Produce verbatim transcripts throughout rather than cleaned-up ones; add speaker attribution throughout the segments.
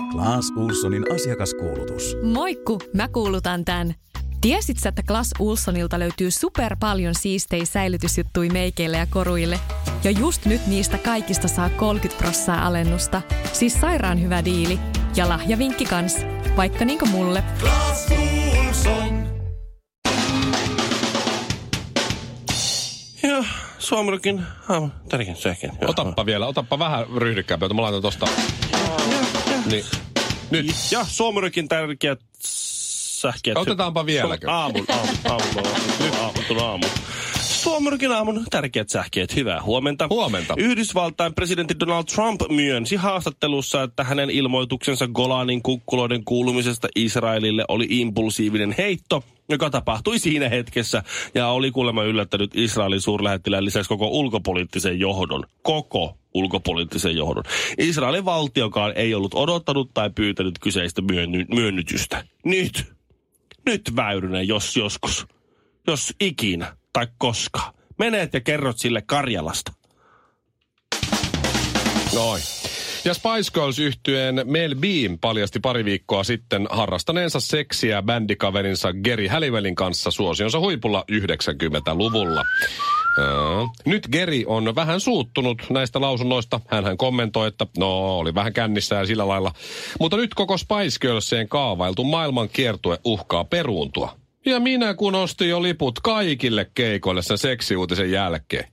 Speaker 1: Clas Ohlsonin asiakaskuulutus.
Speaker 2: Moikku, mä kuulutan tän. Tiesit sä, että Clas Ohlsonilta löytyy super paljon siistejä säilytysjuttuja meikeille ja koruille? Ja just nyt niistä kaikista saa kolmekymmentä prosenttia alennusta. Siis sairaan hyvä diili. Ja lahjavinkki kans. Vaikka niinku mulle.
Speaker 3: Clas Ohlson.
Speaker 4: Ja Suomirokin aamun tärkein sähkeen.
Speaker 5: Otappa vielä, otappa vähän ryhdikkäämpää, mä laitan tosta. Niin. Nyt.
Speaker 4: Ja Suomirokin tärkeät sähkeet.
Speaker 5: Otetaanpa vieläkö?
Speaker 4: Aamun, aamun, aamun, nyt aamun, aamun. Suomirokin aamun tärkeät sähkeet. Hyvää huomenta.
Speaker 5: Huomenta.
Speaker 4: Yhdysvaltain presidentti Donald Trump myönsi haastattelussa, että hänen ilmoituksensa Golanin kukkuloiden kuulumisesta Israelille oli impulsiivinen heitto, joka tapahtui siinä hetkessä ja oli kuulemma yllättänyt Israelin suurlähettilään lisäksi koko ulkopoliittisen johdon. Koko ulkopoliittisen johdon. Israelin valtiokaan ei ollut odottanut tai pyytänyt kyseistä myönny- myönnytystä. Nyt, nyt Väyrynen, jos joskus, jos ikinä tai koskaan, menet ja kerrot sille Karjalasta.
Speaker 5: Noin. Ja Spice Girls-yhtyeen Mel B paljasti pari viikkoa sitten harrastaneensa seksiä bändikaverinsa Geri Halliwellin kanssa suosionsa huipulla yhdeksänkymmentäluvulla. Uh, nyt Geri on vähän suuttunut näistä lausunnoista. Hänhän kommentoi, että no oli vähän kännissä ja sillä lailla. Mutta nyt koko Spice Girlseen kaavailtu maailman kiertue uhkaa peruuntua. Ja minä kun ostin jo liput kaikille keikoille sen seksiuutisen jälkeen.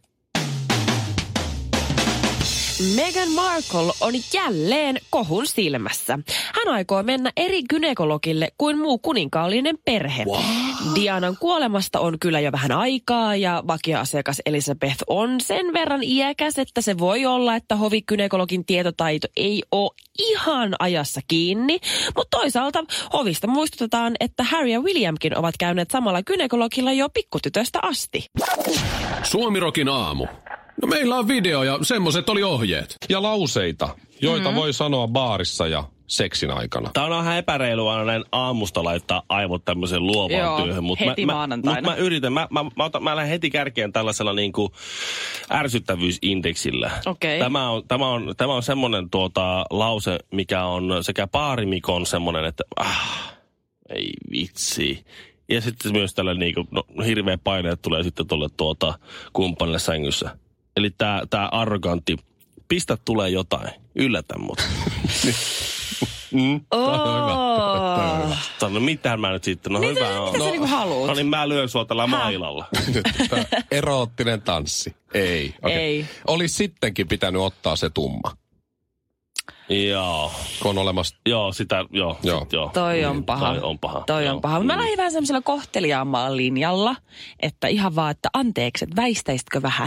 Speaker 6: Meghan Markle on jälleen kohun silmässä. Hän aikoo mennä eri gynekologille kuin muu kuninkaallinen perhe. What? Dianan kuolemasta on kyllä jo vähän aikaa ja vakioasiakas Elizabeth on sen verran iäkäs, että se voi olla, että hovigynekologin tietotaito ei ole ihan ajassa kiinni. Mutta toisaalta hovista muistutetaan, että Harry ja Williamkin ovat käyneet samalla gynekologilla jo pikkutytöstä asti.
Speaker 7: Suomirokin aamu. No meillä on video ja semmoset oli ohjeet.
Speaker 5: Ja lauseita, joita mm-hmm. voi sanoa baarissa ja seksin aikana.
Speaker 4: Tämä on ihan epäreilua aina näin aamusta laittaa aivot tämmöiseen luovaan
Speaker 6: Joo,
Speaker 4: työhön. Mutta
Speaker 6: heti
Speaker 4: mä,
Speaker 6: maanantaina.
Speaker 4: Mutta mä yritän. Mä, mä, mä, otan, mä lähden heti kärkeen tällaisella niinku ärsyttävyysindeksillä.
Speaker 6: Okay.
Speaker 4: Tämä on, tämä on, tämä on semmoinen tuota, lause, mikä on sekä baarimikon semmoinen, että ah, ei vitsi. Ja sitten myös tällä niinku, no, hirveä paineet tulee sitten tuolle tuota, kumppanille sängyssä. Eli tää, tää arrogantti, pistä tulee jotain, yllätä mut. mm,
Speaker 6: Oh.
Speaker 4: Sano, mitähän mä nyt sitten, no
Speaker 6: mitä,
Speaker 4: hyvä on.
Speaker 6: Mitä
Speaker 4: no,
Speaker 6: sä niinku haluut?
Speaker 4: No niin mä lyön sua tällä mailalla.
Speaker 5: Eroottinen tanssi. Ei. Okay.
Speaker 6: Ei.
Speaker 5: Olisi sittenkin pitänyt ottaa se tumma.
Speaker 4: Joo.
Speaker 5: Kun on olemassa...
Speaker 4: Joo, sitä, joo.
Speaker 5: Joo.
Speaker 4: Sit, joo.
Speaker 6: Toi on paha.
Speaker 4: Toi on paha.
Speaker 6: Toi
Speaker 4: joo.
Speaker 6: on paha. Mä lähdin vähän semmoisella kohteliaammalla linjalla, että ihan vaan, että anteeksi, että väistäisitkö vähän?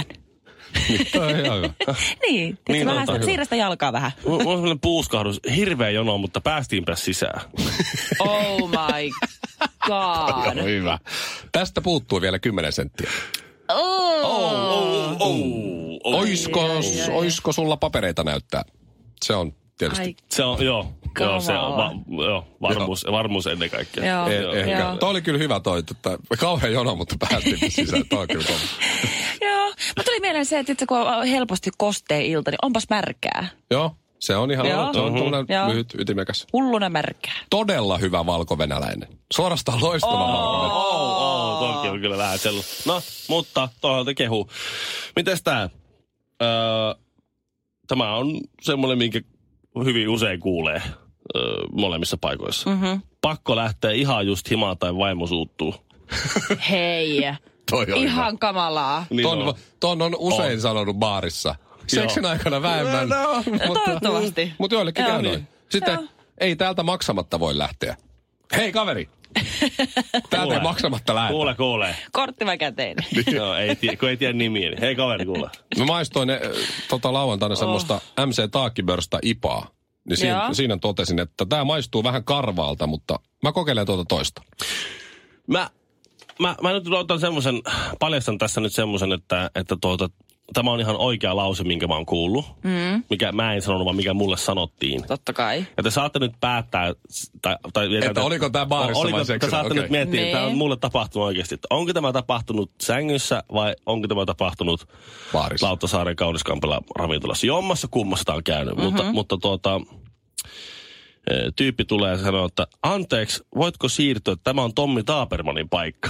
Speaker 6: niin,
Speaker 4: niin
Speaker 6: vähän sitä, siirrä sitä jalkaa vähän.
Speaker 4: Mulla on sellainen puuskahdus, hirveä jono, mutta päästiinpä sisään.
Speaker 6: Oh my god.
Speaker 5: Hyvä. Tästä puuttuu vielä kymmenen senttiä.
Speaker 6: Oh.
Speaker 4: Oh, oh, oh, oh.
Speaker 5: Oisko, oisko sulla papereita näyttää? Se on tietysti.
Speaker 6: Ai.
Speaker 4: Se on, joo. Joo, se on va, joo, varmuus, joo. varmuus ennen kaikkea.
Speaker 6: Joo.
Speaker 5: Eh, ehkä. Joo. Toi oli kyllä hyvä toi, että kauhean jono, mutta päästiin sisään. Toi on kyllä kova.
Speaker 6: Joo. Mä tuli mieleen se, että kun on helposti kostea ilta, niin onpas märkää.
Speaker 5: Joo, se on ihan
Speaker 6: Joo.
Speaker 5: se on
Speaker 6: Mm-hmm.
Speaker 5: lyhyt, ytimekäs.
Speaker 6: Hulluna märkää.
Speaker 5: Todella hyvä valkovenäläinen. Suorastaan loistava
Speaker 6: oh.
Speaker 5: valkovenäläinen.
Speaker 4: Oo, oh, toki on kyllä vähän sellu. No, mutta toisaalta kehu. Mites tää? Öö, tämä on semmoinen, minkä hyvin usein kuulee öö, molemmissa paikoissa.
Speaker 6: Mm-hmm.
Speaker 4: Pakko lähteä ihan just himaan tai vaimo suuttuu.
Speaker 6: Hei. Ihan hyvä. Kamalaa.
Speaker 5: Niin ton, on. ton on usein on. sanonut baarissa. Seksin aikana vähemmän.
Speaker 6: No, no.
Speaker 5: mutta,
Speaker 6: toivottavasti.
Speaker 5: Mutta joillekin käy
Speaker 4: niin.
Speaker 5: noin. Sitten Joo. ei täältä maksamatta voi lähteä. Hei kaveri! Täältä ei maksamatta lähteä.
Speaker 4: Kuule, kuule.
Speaker 6: Kortti vai käteinen?
Speaker 4: Joo, ei tie, kun ei tiedä nimiä. Niin. Hei kaveri, kuule.
Speaker 5: Mä maistoin ne, tota, lauantaina oh. semmoista M C Taakkibörstä ipaa. Niin siinä, siinä totesin, että tää maistuu vähän karvaalta, mutta mä kokeilen tuota toista.
Speaker 4: Mä, mä, mä nyt otan semmoisen, paljastan tässä nyt semmoisen, että, että tuota, tämä on ihan oikea lause, minkä mä oon kuullut. Mm. Mikä mä en sanonut, vaan mikä mulle sanottiin.
Speaker 6: Totta kai.
Speaker 4: Ja te saatte nyt päättää, tai, tai
Speaker 5: että te, oliko tämä baarissa
Speaker 4: oliko,
Speaker 5: vai seksillä?
Speaker 4: Te saatte okay. nyt miettiä, että tämä on mulle tapahtunut oikeasti. Että onko tämä tapahtunut sängyssä vai onko tämä tapahtunut baarissa? Lauttasaaren Kauniskampella ravintolassa. Jommassa kummassa tämä on käynyt, mm-hmm. mutta, mutta tuota... tyyppi tulee ja sanoo, että anteeksi, voitko siirtyä, tämä on Tommi Taapermanin paikka.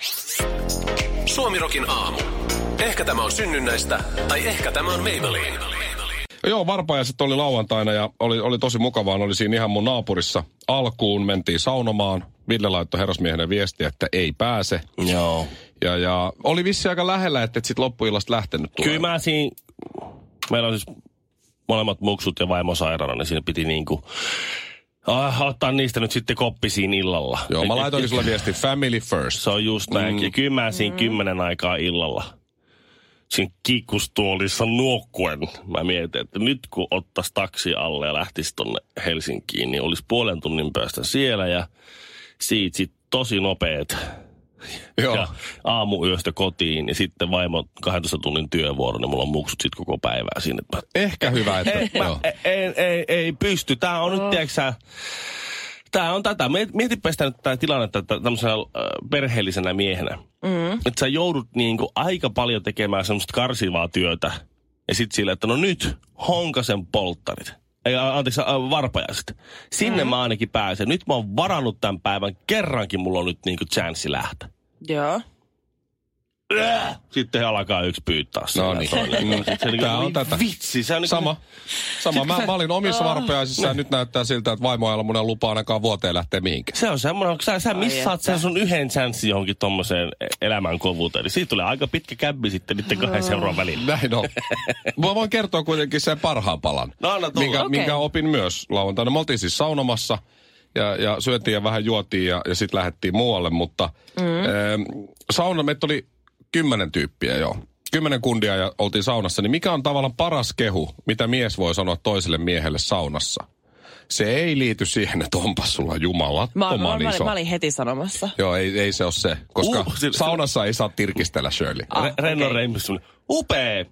Speaker 7: Suomirokin aamu. Ehkä tämä on synnynnäistä, tai ehkä tämä on Maybelline.
Speaker 5: Joo, varpajaiset oli lauantaina ja oli, oli tosi mukavaa. Oli siinä ihan mun naapurissa. Alkuun mentiin saunomaan. Ville laittoi herrasmiehenne viestiä, että ei pääse.
Speaker 4: Joo.
Speaker 5: Ja, ja oli vissi aika lähellä, että et sit loppuillasta lähtenyt tulee.
Speaker 4: Kyllä mä siinä, meillä on siis molemmat muksut ja vaimo sairaana, niin siinä piti niinku uh, ottaa niistä nyt sitten koppi siinä illalla.
Speaker 5: Joo, mä laitoin sulle viesti family first.
Speaker 4: Se on just näin.
Speaker 5: Mm.
Speaker 4: Ja kyllä mä siinä mm. kymmenen aikaa illalla siinä kikkustuolissa nuokkuen. Mä mietin, että nyt kun ottaisi taksi alle ja lähtisi tonne Helsinkiin, niin olisi puolen tunnin päästä siellä ja siitä sitten tosi nopeet.
Speaker 5: Joo.
Speaker 4: Ja aamuyöstä kotiin ja sitten vaimo kahdentoista tunnin työvuoro, niin mulla on muksut sit koko päivää siinä.
Speaker 5: Ehkä hyvä, että...
Speaker 4: Ei, mä, ei, ei, ei pysty. Tää on oh. nyt, tiedätkö tää on tätä. Mietipä sitä nyt tää tilannetta tämmöisenä äh, perheellisenä miehenä. Mm. Että sä joudut niinku aika paljon tekemään semmoista karsivaa työtä. Ja sit sillä, että no nyt honkasen polttarit. Ei, anteeksi, varpajaiset. Sinne mm. mä ainakin pääsen. Nyt mä oon varannut tämän päivän. Kerrankin mulla on nyt niinku chanssi lähteä.
Speaker 6: Joo.
Speaker 4: Sitten he alkaa yksi pyytää.
Speaker 5: No niin. Tää on tätä.
Speaker 4: Vitsi. Se on
Speaker 5: Sama. Sama. Mä, mä olin omissa varpajaisissa ja nyt näyttää siltä, että vaimo ei ole mun lupa ainakaan vuoteen lähteä mihinkään.
Speaker 4: Se on semmoinen, kun sä, sä missaat sen sun yhden chanssin johonkin tommoseen elämän kovuuteen. Niin siitä tulee aika pitkä käbbi sitten niiden kahden seuran välillä.
Speaker 5: Näin on. Mä voin kertoa kuitenkin sen parhaan palan,
Speaker 4: no, no,
Speaker 5: minkä,
Speaker 6: okay.
Speaker 5: minkä opin myös lauantaina. Me oltiin siis saunomassa ja, ja syötiin ja vähän juotiin ja, ja sitten lähdettiin muualle, mutta mm. e, sauna, meitä oli kymmenen tyyppiä, joo. Kymmenen kundia ja oltiin saunassa, niin mikä on tavallaan paras kehu, mitä mies voi sanoa toiselle miehelle saunassa? Se ei liity siihen, että onpas sulla jumalattoman
Speaker 6: mä, mä,
Speaker 5: iso.
Speaker 6: Mä olin heti sanomassa.
Speaker 5: Joo, ei, ei se ole se, koska
Speaker 4: uh, se,
Speaker 5: saunassa se, ei saa tirkistellä, Shirley.
Speaker 4: Ah, Re- Renno okay. Reimus, upea!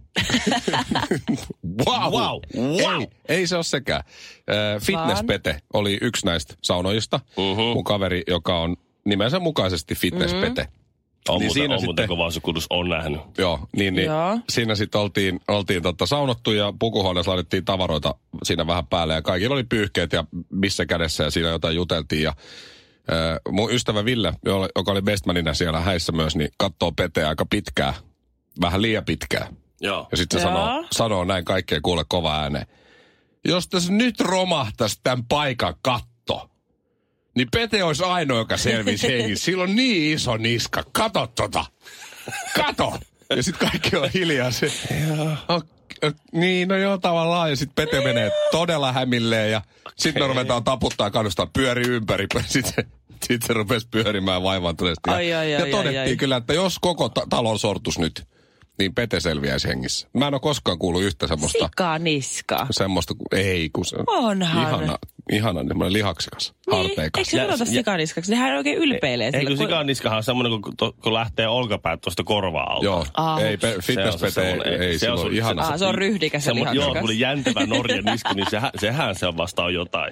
Speaker 5: wow!
Speaker 4: wow. wow.
Speaker 5: Ei, ei se ole sekään. Äh, Fitnesspete oli yksi näistä saunojista. Uh-huh. Mun kaveri, joka on nimensä mukaisesti Fitnesspete.
Speaker 4: Uh-huh. On
Speaker 5: niin
Speaker 4: muuten,
Speaker 5: siinä
Speaker 4: on
Speaker 5: sitten,
Speaker 4: muuten kova sukutus, on nähnyt.
Speaker 5: Joo, niin, niin
Speaker 6: joo. Siinä
Speaker 5: sitten oltiin, oltiin totta saunottu ja pukuhuoneessa laitettiin tavaroita siinä vähän päälle. Ja kaikilla oli pyyhkeet ja missä kädessä ja siinä jotain juteltiin. Ja äh, mun ystävä Ville, joka oli bestmanina siellä häissä myös, niin katsoo Peteä aika pitkää, vähän liian pitkää.
Speaker 4: Joo.
Speaker 5: Ja sitten se sanoo, sanoo näin kaikkea kuule kova ääneen. Jos tässä nyt romahtaisi tämän paikan katto, niin Pete olisi ainoa, joka selvisi hengissä. Sillä on niin iso niska. Kato tota. Kato. Ja sitten kaikki on hiljaa. Se, oh, niin, no joo, tavallaan. Ja sitten Pete menee todella hämilleen. Ja sitten me ruvetaan taputtaa kannustaa pyöri ympäri. Sitten sit se rupesi pyörimään vaivaantuneesti.
Speaker 6: Ai, ai,
Speaker 5: ja
Speaker 6: ai,
Speaker 5: todettiin
Speaker 6: ai, ai.
Speaker 5: kyllä, että jos koko ta- talon sortus nyt, niin Pete selviäisi hengissä. Mä en ole koskaan kuullut yhtä semmoista...
Speaker 6: Sikaniska.
Speaker 5: Semmoista, ei kun se...
Speaker 6: Onhan.
Speaker 5: Ihana, ihana semmoinen lihaksikas,
Speaker 6: niin,
Speaker 5: harteikas.
Speaker 6: eikö se sanota sikaniskaksi? Nehän oikein ylpeilee.
Speaker 4: Eikö sikaniskahan on semmoinen, kun, to, kun lähtee olkapäät tuosta korvaa alta?
Speaker 5: Joo,
Speaker 6: ah.
Speaker 5: ei, pe, fitnesspete ei, ei, ei se, se on ihana.
Speaker 6: Ah, se on ryhdikäs ja lihaksikas.
Speaker 4: Joo, tuli jäntevä Norjan niska, niin sehän, sehän se on vastaan jotain.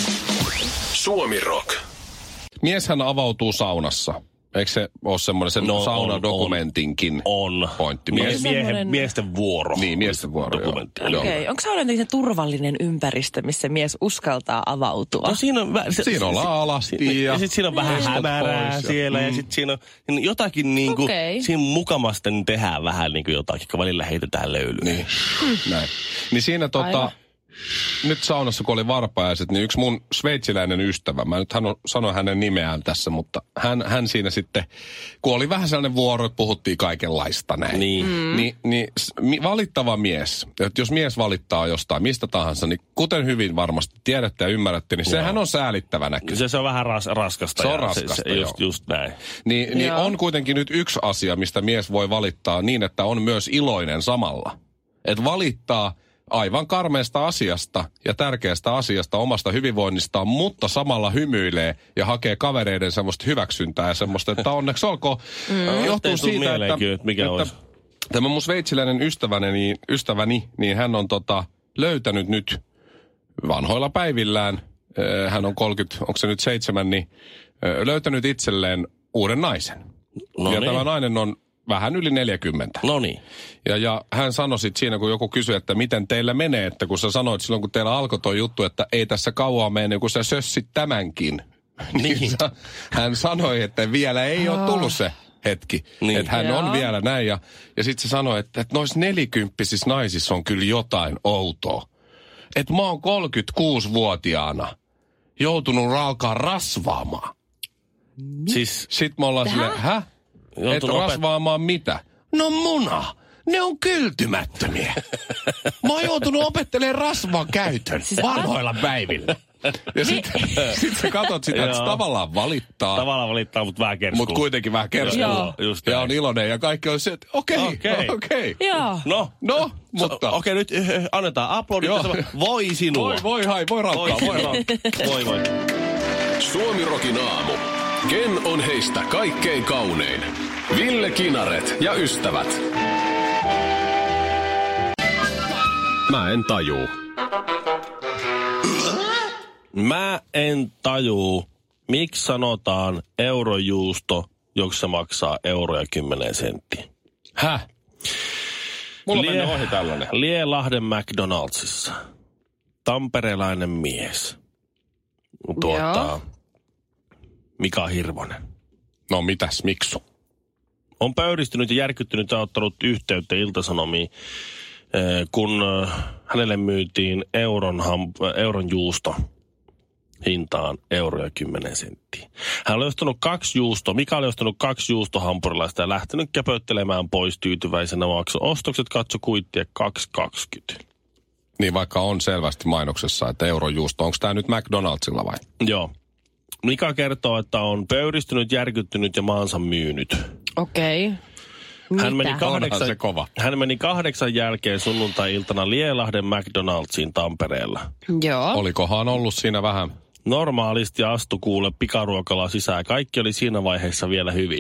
Speaker 7: Suomi Rock.
Speaker 5: Mieshän avautuu saunassa. Eikö se ole semmoinen sen no, saunadokumentinkin
Speaker 4: on,
Speaker 5: pointti?
Speaker 4: Mie-
Speaker 5: Mies,
Speaker 4: miehen, miesten vuoro.
Speaker 5: Niin, miesten vuoro,
Speaker 4: dokumentti.
Speaker 6: Okei, okay. Onko sauna jotenkin se turvallinen ympäristö, missä mies uskaltaa avautua?
Speaker 4: No siinä on... Vä- se,
Speaker 5: siinä on alasti
Speaker 4: si-
Speaker 5: ja...
Speaker 4: Ja sitten siinä on vähän hämärää siellä ja, ja sitten siinä on jotakin niinku...
Speaker 6: Okay.
Speaker 4: Siinä mukamasten tehdään vähän niinku jotakin, kun välillä heitetään löylyä.
Speaker 5: Niin, näin. Niin siinä tota... Aivan. Nyt saunassa, kun oli varpajaiset, niin yksi mun sveitsiläinen ystävä, mä nyt hän sanoin hänen nimeään tässä, mutta hän, hän siinä sitten, kun oli vähän sellainen vuoro, että puhuttiin kaikenlaista näin.
Speaker 4: Niin. Mm.
Speaker 5: Ni, niin valittava mies, että jos mies valittaa jostain mistä tahansa, niin kuten hyvin varmasti tiedätte ja ymmärrätte, niin sehän joo. on säälittävä näky.
Speaker 4: Se, se on vähän ras, raskasta.
Speaker 5: Se on raskasta,
Speaker 4: se, se, just, just näin.
Speaker 5: Niin, niin on kuitenkin nyt yksi asia, mistä mies voi valittaa niin, että on myös iloinen samalla. Että valittaa aivan karmeesta asiasta ja tärkeästä asiasta omasta hyvinvoinnistaan, mutta samalla hymyilee ja hakee kavereiden semmoista hyväksyntää ja semmoista, että onneksi olkoon. Mm. Johtuu siitä, että,
Speaker 4: kyllä, mikä että
Speaker 5: tämä mun sveitsiläinen ystäväni, niin, ystäväni, niin hän on tota, löytänyt nyt vanhoilla päivillään, hän on kolmekymmentä, onko se nyt seitsemän, niin löytänyt itselleen uuden naisen. No ja niin. Tämä nainen on vähän yli neljäkymmentä.
Speaker 4: No niin.
Speaker 5: Ja, ja hän sanoi sitten siinä, kun joku kysyi, että miten teillä menee, että kun sä sanoit silloin, kun teillä alkoi tuo juttu, että ei tässä kauaa mene, kun sä sössit tämänkin. Niin. niin sa, hän sanoi, että vielä ei ole tullut se hetki. Niin. Että hän Joo. on vielä näin. Ja, ja sitten se sanoi, että, että noissa nelikymppisissä naisissa on kyllä jotain outoa. Että mä oon kolmekymmentäkuusivuotiaana joutunut alkaa rasvaamaan.
Speaker 4: Siis,
Speaker 5: sitten me ollaan silleen, hä? Et rasvaamaan mitä? No muna. Ne on kyltymättömiä. Mä oon joutunut opettelemaan rasvan käytön siis vanhoilla a... päivillä. Ja sitten sit sä katot sitä, että se tavallaan valittaa.
Speaker 4: Tavallaan valittaa, mutta vähän kerskuu.
Speaker 5: Mutta kuitenkin vähän kerskuu.
Speaker 4: Just
Speaker 5: ja on iloinen ja kaikki on se, että okei, okei. Okay, okay.
Speaker 4: No,
Speaker 5: no, mutta.
Speaker 4: Okei, okay, nyt annetaan aplodit. Voi sinua.
Speaker 5: Voi, voi, hai, voi raukkaa.
Speaker 4: Voi, voi, voi, voi.
Speaker 7: Suomirokin aamu. Ken on heistä kaikkein kaunein? Ville Kinaret ja ystävät. Mä en tajuu.
Speaker 4: Mä en tajuu, miksi sanotaan eurojuusto, jossa maksaa euroja kymmenen senttiä.
Speaker 5: Häh? Mulla Lie- menee ohi tällainen.
Speaker 4: Lielahden McDonaldsissa. Tamperelainen mies. Tuottaa Joo. Mika Hirvonen.
Speaker 5: No mitäs, miksu?
Speaker 4: On pöyristynyt ja järkyttynyt ja ottanut yhteyttä Ilta-Sanomiin, kun hänelle myytiin euron, ham- euron juusto hintaan euroja kymmenen senttiä. Hän oli ostanut kaksi juustoa, Mika oli ostanut kaksi juustohampurilaista ja lähtenyt käpöttelemään pois tyytyväisenä, maksoi ostokset, katso kuittia kaksi kaksikymmentä.
Speaker 5: Niin vaikka on selvästi mainoksessa, että eurojuusto, onko tämä nyt McDonaldsilla vai?
Speaker 4: Joo. Mika kertoo, että on pöyristynyt, järkyttynyt ja maansa myynyt.
Speaker 6: Okei. Okay.
Speaker 4: Hän meni, kahdeksan,
Speaker 5: se kova.
Speaker 4: hän meni kahdeksan jälkeen sunnuntai-iltana Lielahden McDonald'siin Tampereella.
Speaker 6: Joo.
Speaker 5: Olikohan ollut siinä vähän?
Speaker 4: Normaalisti astu kuule pikaruokalaa sisään. Kaikki oli siinä vaiheessa vielä hyvin.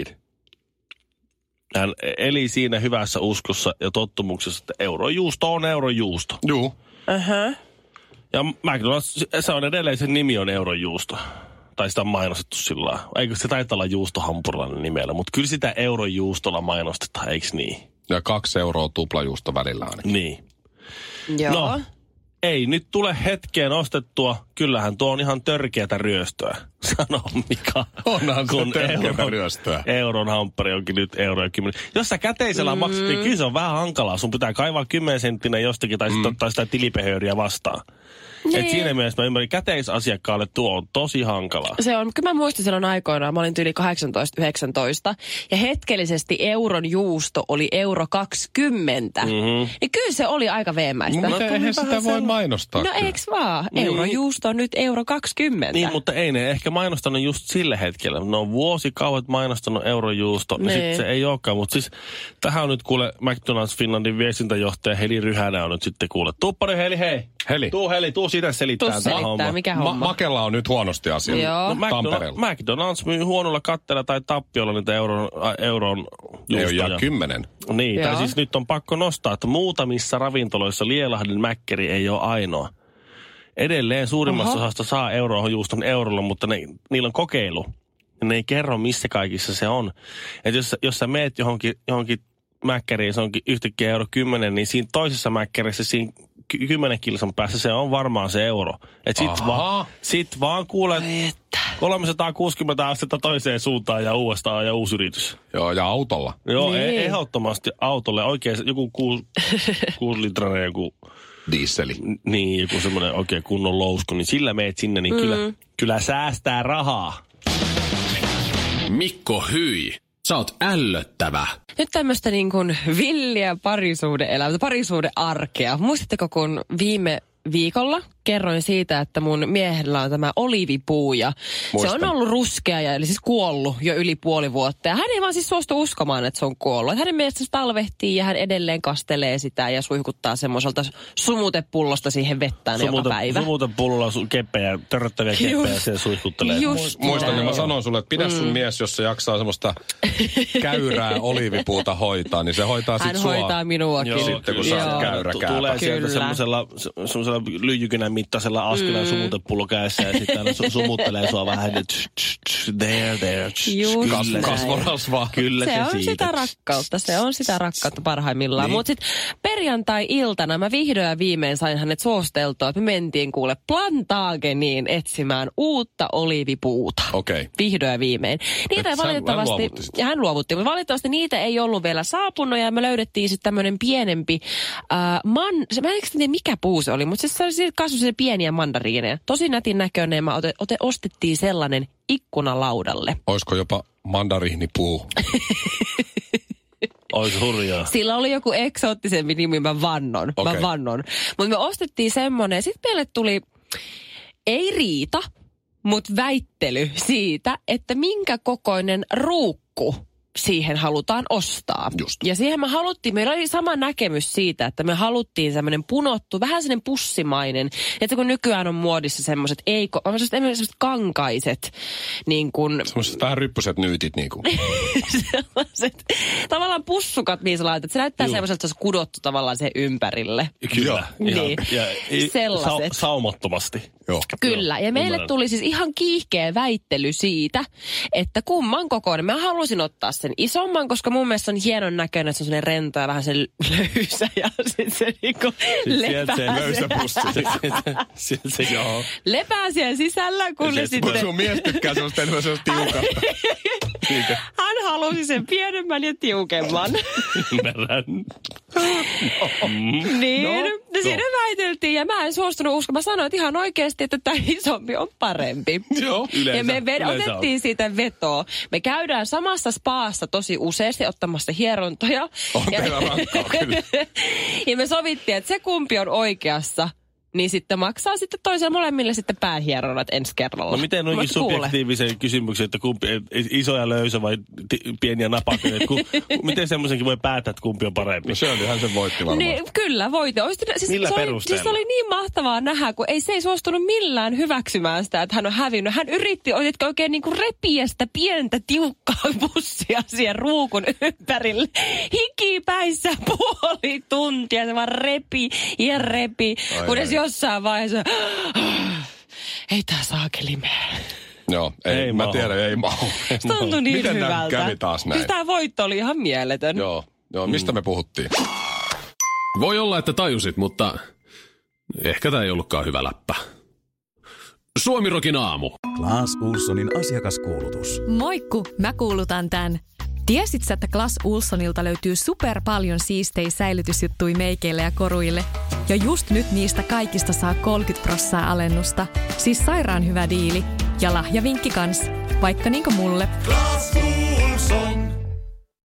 Speaker 4: Hän eli siinä hyvässä uskossa ja tottumuksessa, että eurojuusto on eurojuusto.
Speaker 5: Juu.
Speaker 6: Uh-huh.
Speaker 4: Ja McDonald's, se on edelleen, sen nimi on eurojuusto. Tai sitä on mainostettu sillä lailla. Eikö se taitaa olla juustohampurilainen nimellä, mutta kyllä sitä eurojuustolla mainostetaan, eikö niin?
Speaker 5: Ja kaksi euroa tuplajuusto välillä ainakin.
Speaker 4: Niin.
Speaker 6: Joo.
Speaker 4: No, ei nyt tule hetkeen ostettua. Kyllähän tuo on ihan törkeätä ryöstöä, sanoo Mika.
Speaker 5: Onhan se törkeätä ryöstöä.
Speaker 4: Euron hamppari onkin nyt euro ja kymmenen. Jos sä käteisellä mm. maksat, niin kyllä se on vähän hankalaa. Sun pitää kaivaa kymmenen senttinen jostakin tai mm. sitten ottaa sitä tilipehööriä vastaan. Niin. Et siinä mielessä mä ymmärrin, käteisasiakkaalle tuo on tosi hankalaa.
Speaker 6: Se on, kyllä mä muistin silloin aikoinaan, mä olin yli kahdeksantoista yhdeksäntoista, ja hetkellisesti euron juusto oli euro kaksikymmentä. Mm-hmm. Niin kyllä se oli aika veemäistä.
Speaker 5: Mutta eihän sitä voi mainostaa.
Speaker 6: No
Speaker 5: kyllä.
Speaker 6: eiks vaan?
Speaker 4: Niin.
Speaker 6: Eurojuusto on nyt euro kaksikymmentä.
Speaker 4: Niin, mutta ei ne ehkä mainostanut just sille hetkellä. Ne on vuosikaudet mainostanut eurojuusto, niin sitten se ei olekaan. Mutta siis tähän on nyt kuule McDonald's Finlandin viestintäjohtaja Heli Ryhänä on nyt sitten kuule. Tuppari Heli, hei!
Speaker 5: Heli.
Speaker 4: Tuu Heli, tuu sitä selittää
Speaker 6: tuu selittää,
Speaker 4: homma.
Speaker 6: mikä homma.
Speaker 5: Ma- Makella on nyt huonosti asia.
Speaker 6: Joo.
Speaker 4: No, McDonald's, McDonald's myy huonolla katteella tai tappiolla niitä euron, äh, euron juustoja.
Speaker 5: Ei ole kymmenen.
Speaker 4: Niin,
Speaker 6: Joo.
Speaker 4: tai siis nyt on pakko nostaa, että muutamissa ravintoloissa Lielahden mäkkäri ei ole ainoa. Edelleen suurimmassa Oho. osasta saa euroon juuston eurolla, mutta ne, niillä on kokeilu. Ja ne ei kerro, missä kaikissa se on. Että jos, jos sä meet johonkin, johonkin mäkkäriin, se onkin yhtäkkiä euro kymmenen, niin siinä toisessa mäkkärissä siinä kymmenen kilsan päässä se on varmaan se euro. Että sit, va, sit vaan kuulet kolmesataakuusikymmentä astetta toiseen suuntaan ja uudestaan ja uusi yritys.
Speaker 5: Joo, ja autolla.
Speaker 4: Joo,
Speaker 6: niin.
Speaker 4: e- ehdottomasti autolle. Oikein joku kuusi, kuusi litrainen joku
Speaker 5: dieseli.
Speaker 4: Niin, joku semmoinen oikein kunnon lousku, niin sillä meet sinne, niin mm. kyllä, kyllä säästää rahaa.
Speaker 7: Mikko Hyi, sä oot ällöttävä.
Speaker 6: Nyt tämmöistä niin kuin villiä parisuhde-elämää, parisuhde-arkea. Muistatteko, kun viime viikolla kerroin siitä, että mun miehellä on tämä oliivipuu ja
Speaker 5: Muistan.
Speaker 6: se on ollut ruskea ja eli siis kuollut jo yli puoli vuotta. Ja hän ei vaan siis suostu uskomaan, että se on kuollut. Hänen mielestä se talvehtii ja hän edelleen kastelee sitä ja suihkuttaa semmoiselta sumutepullosta siihen vettään
Speaker 4: Sumute,
Speaker 6: joka päivä.
Speaker 4: Sumutepullolla su- keppejä, törröttäviä keppejä ja se suihkuttelee.
Speaker 6: Just
Speaker 5: Muistan,
Speaker 6: näin.
Speaker 5: niin mä sanoin sulle, että pidä sun mm. mies, jos se jaksaa semmoista käyrää oliivipuuta hoitaa, niin se hoitaa sit
Speaker 6: hän
Speaker 5: sua.
Speaker 6: hoitaa minuakin.
Speaker 5: Joo, sitten kun saat käyrä kääpä.
Speaker 4: Tulee sieltä semmoisella, semmoisella lyijykynän mittaisella askeleen mm. sumutepullo kädessä ja sitten aina su- sumuttelee sua vähän. There, there.
Speaker 6: Just
Speaker 4: Kyllä,
Speaker 5: kasvorasvaa.
Speaker 4: Kyllä
Speaker 6: se,
Speaker 4: se
Speaker 6: on
Speaker 4: siitä.
Speaker 6: sitä rakkautta, se on sitä rakkautta parhaimmillaan.
Speaker 4: Niin.
Speaker 6: Mutta sitten perjantai-iltana mä vihdoin ja viimein sain hänet suosteltua, että me mentiin kuule Plantageniin etsimään uutta oliivipuuta.
Speaker 5: Okei. Okay.
Speaker 6: Vihdoin ja viimein. Niitä ei valitettavasti, ja hän luovutti, mutta valitettavasti niitä ei ollut vielä saapunut ja me löydettiin sitten tämmöinen pienempi, äh, man, se, mä en tiedä mikä puu se oli, mutta se, se kasvoi se pieniä mandariineja. Tosi nätin näköinen, mä ote, ote, ostettiin sellainen ikkunalaudalle.
Speaker 5: Olisiko jopa mandariinipuu?
Speaker 4: Ois hurjaa.
Speaker 6: Sillä oli joku eksoottisempi nimi, mä vannon. Okay. Mä vannon. Mutta me ostettiin semmonen, sitten meille tuli, ei riita, mutta väittely siitä, että minkä kokoinen ruukku siihen halutaan ostaa.
Speaker 5: Just.
Speaker 6: Ja siihen me haluttiin, meillä oli sama näkemys siitä, että me haluttiin semmoinen punottu, vähän semmoinen pussimainen, että kun nykyään on muodissa semmoiset, ei, semmoiset kankaiset, niin kuin...
Speaker 5: Semmoiset vähän ryppyset nyytit niin kuin.
Speaker 6: sellaiset, tavallaan pussukat, mihin sä laitat. Se näyttää semmoiselta, että se on kudottu tavallaan sen ympärille.
Speaker 4: Kyllä.
Speaker 6: Niin.
Speaker 4: Ja, ja,
Speaker 6: sellaiset.
Speaker 4: Sa- saumattomasti.
Speaker 5: Joo.
Speaker 6: Kyllä, ja meille
Speaker 4: Ymmärrän.
Speaker 6: tuli siis ihan kiihkeä väittely siitä, että kumman kokoinen. Mä halusin ottaa sen isomman, koska mun mielestä on hienon näköinen, että se on sellainen rento ja vähän sen löysä ja sitten se niinku lepää.
Speaker 4: Se löysä pussi. Sieltä se joo.
Speaker 6: Lepää siellä sisällä, kun ne sitten...
Speaker 5: Sun mies tykkää semmoista enemmän semmoista tiukasta.
Speaker 6: Hän halusi sen pienemmän ja tiukemman.
Speaker 4: Ymmärrän.
Speaker 6: Niin,
Speaker 4: No,
Speaker 6: no, siinä
Speaker 4: no.
Speaker 6: väiteltiin ja mä en suostunut uskomaan. Mä sanoin, että ihan oikeasti, että tämä isompi on parempi.
Speaker 4: Joo, yleensä.
Speaker 6: Ja me ved-
Speaker 4: yleensä
Speaker 6: otettiin
Speaker 4: on.
Speaker 6: siitä vetoa. Me käydään samassa spaassa tosi useasti ottamassa hierontoja.
Speaker 5: On
Speaker 6: ja,
Speaker 5: teillä rankkaa kyllä.
Speaker 6: ja me sovittiin, että se kumpi on oikeassa, niin sitten maksaa sitten toiselle molemmille sitten päähieronnat ensi kerralla.
Speaker 4: No miten noinkin
Speaker 6: Mut kuule.
Speaker 4: subjektiivisen kysymyksen, että kumpi, iso ja löysä vai t- pieni ja napakoinen, ku, miten semmoisenkin voi päättää, että kumpi on parempi?
Speaker 5: No Shirleyhän sen voitti varmaan.
Speaker 6: Niin, kyllä, voitte. Olisi, siis,
Speaker 4: Millä
Speaker 6: se oli,
Speaker 4: perusteella?
Speaker 6: siis oli niin mahtavaa nähdä, kun ei se ei suostunut millään hyväksymään sitä, että hän on hävinnyt. Hän yritti oletko oikein niin kuin repiä sitä pientä tiukkaa pussia siihen ruukun ympärille. Hiki päissä puoli tuntia, se vaan repi ja repi.
Speaker 5: Ai,
Speaker 6: Kunnes
Speaker 5: ai.
Speaker 6: jossain vaiheessa, ei tää saakeli mene.
Speaker 5: Joo, ei,
Speaker 4: Ei
Speaker 5: mä
Speaker 4: mahu.
Speaker 5: tiedän, ei mahu.
Speaker 6: Se tuntui niin
Speaker 5: Miten
Speaker 6: hyvältä.
Speaker 5: näin kävi taas näin?
Speaker 6: Siis tää voitto oli ihan mieletön.
Speaker 5: Joo, joo, mistä me puhuttiin?
Speaker 7: Voi olla, että tajusit, mutta ehkä tämä ei ollutkaan hyvä läppä. Suomirokin aamu.
Speaker 1: Klaas Ulssonin asiakaskuulutus.
Speaker 2: Moikku, mä kuulutan tän. Tiesit sä, että Klaas Ulssonilta löytyy super paljon siistejä säilytysjuttui meikeille ja koruille? Ja just nyt niistä kaikista saa kolmekymmentä prosenttia alennusta. Siis sairaan hyvä diili. Ja lahjavinkki kans, vaikka niinku mulle.
Speaker 3: Klaas